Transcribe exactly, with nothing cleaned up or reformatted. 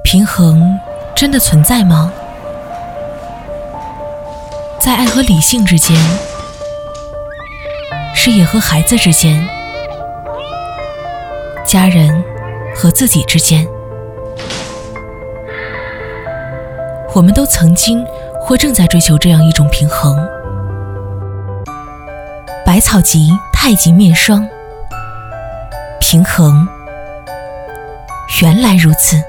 平衡真的存在吗？在爱和理性之间，事业和孩子之间，家人和自己之间，我们都曾经或正在追求这样一种平衡。百草集太极面霜，平衡原来如此。